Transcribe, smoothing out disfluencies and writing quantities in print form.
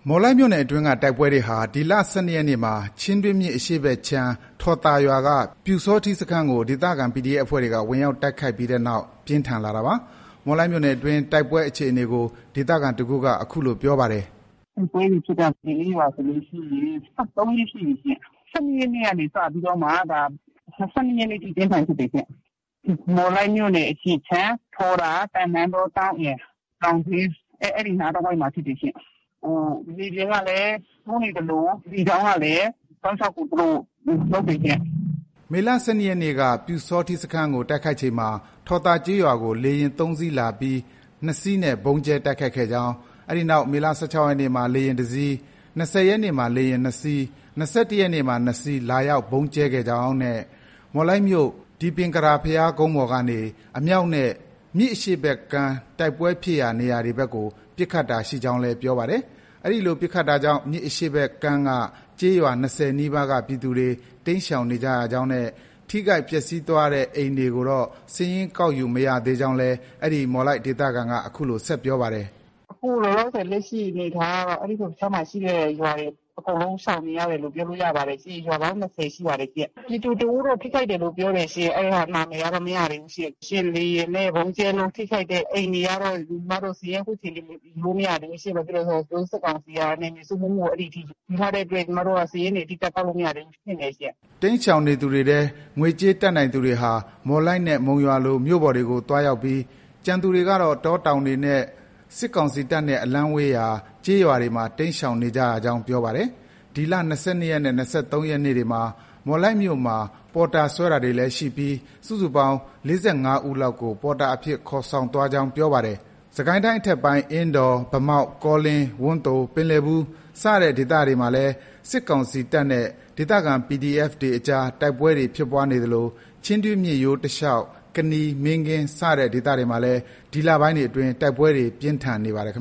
မော်လိုက်မြို့နယ်အတွင်းကတိုက်ပွဲတွေဟာဒီလ12ရက်နေ့မှာချင်းတွင်းမြစ်အရှေ့ဘက်ခြမ်းထော်သာရွာကပြူစောထီးစခန်းကိုဒေသခံ PDF အဖွဲ့တွေကဝင်ရောက်တိုက်ခိုက်ပြီးတဲ့နောက်ပြင်းထန်လာတာပါ။မော်လိုက်မြို့နယ်အတွင်းတိုက်ပွဲအခြေအနေကိုဒေသခံတကူကအခုလိုပြောပါတယ်။တိုက်ပွဲဖြစ်တာဒီနေ့ပါဆိုလို့ရှိရင်73ရက်ရှိပြီရှင့်။12ရက်နေ့ကနေစပြီးတော့မှဒါ12ရက်နေ့ထိပြင်းထန်ဖြစ်တယ်ရှင့်။မော်လိုက်မြို့နယ်အရှေ့ခြမ်းထော်သာတန်နန်းတော်တောင်ရတောင်ကြီးအဲ့ဒီနားတော့ဝိုင်းမှာဖြစ်တယ်ရှင့်။ဒီပြင်ကလည်းထုံးနေတယ်လို့ဒီကြောင်းကလည်းတောင်းလျှောက်ကိုသူတို့လုပ်ပေးခြင်းမေလ12ရက်နေ့ကပြူစောထီးစခန်းကိုတိုက်ခိုက်ချိန်မှာထော်သာကျေးရွာကိုလေရင်3စီးလာပြီး2စီးနဲ့ဘုံကျဲတိုက်ခိုက်ခဲ့ကြောင်းအဲဒီနောက်မေလ16ရက်နေ့မှာလေရင်1စီး20ရက်နေ့မှာလေရင်2စီး21ရက်နေ့မှာ2စီးလာရောက်ဘုံကျဲခဲ့ကြောင်းနဲ့မော်လိုက်မြို့ဒီပင်ကရာဖျားကုန်းပေါ်ကနေအမြောက်နဲ့မြစ်အရှိဘက်ကမ်းတိုက်ပွဲဖြစ်ရာနေရာတွေဘက်ကိုပြစ်ခတ်တာရှိကြောင်းလည်းပြောပါတယ်။အဲဒီလိုပြစ်ခတ်တာကြောင့်မြစ်အရှိဘက်ကမ်းကကျေးရွာ20နီးပါးကပြည်သူတွေတိမ်းရှောင်နေကြရကြောင်းနဲ့ထိခိုက်ပျက်စီးသွားတဲ့အိမ်တွေကိုတော့စာရင်းကောက်ယူမရသေးကြောင်းလည်းအဲ့ဒီမော်လိုက်ဒေသခံကအခုလိုဆက်ပြောပါတယ်။အခုလောလောဆယ်လက်ရှိနေထားတော့အဲ့ဒီဘက်ခြမ်းမှာရှိတဲ့ရွာတွေအကုန်လုံးဆောင်နေရတယ်လို့ပြောလို့ရပါတယ်ရှင်။ရွာပေါင်း20ရှိပါတယ်ရှင်။ပြည်သူတို့တော့ထိခိုက်တယ်လို့ပြောတယ်ရှင်။အဲ့ဒါနာမည်ကတော့မရသေးဘူးရှင်။ရှင်လေရင်နဲ့ဘုံကျဲလုံးထိခိုက်တဲ့အိမ်တွေကတော့မတို့စီရင်ခုချိန်လို့မရသေးဘူးရှင်။ဘာဖြစ်လို့ဆိုတော့စက်ကောင်စီကနေမြေစုမှုအဲ့ဒီထိဒီထားတဲ့အတွက်မတို့ကစီရင်နေတိတက်ကောက်လို့မရသေးဘူးဖြစ်နေရှင်။တင်းချောင်နေသူတွေတဲ့ငွေကြေးတက်နိုင်သူတွေဟာမော်လိုက်နဲ့မုံရွာလိုမြို့ပေါ်တွေကိုတွားရောက်ပြီးကြံသူတွေကတော့တောတောင်တွေနဲ့စစ်ကောင်စီတပ်နဲ့အလန်းဝေးရာကျေးရွာတွေမှာတိမ်းရှောင်နေကြရကြောင်းပြောပါတယ်။ဒီလ22ရက်နဲ့23ရက်နေ့တွေမှာမော်လိုက်မြို့မှာပေါ်တာဆွဲတာတွေလည်းရှိပြီးစုစုပေါင်း45ဦးလောက်ကိုပေါ်တာအဖြစ်ခေါ်ဆောင်သွားကြောင်းပြောပါတယ်။စကိုင်းတိုင်းအထက်ပိုင်းအင်းတော်ဗမောက်ကောလင်းဝန်းတိုပင်လယ်ဘူးစတဲ့ဒေသတွေမှာလည်းစစ်ကောင်စီတပ်နဲ့ဒေသခံ PDF တွေအကြားတိုက်ပွဲတွေဖြစ်ပွားနေသလိုချင်းတွင်းမြစ်ရိုးတလျှောက်ကနီမင်းကင်းစတဲ့ဒေသတွေမှာလည်းဒီလပိုင်းတွေအတွင်းတိုက်ပွဲတွေပြင်းထန်နေပါတယ်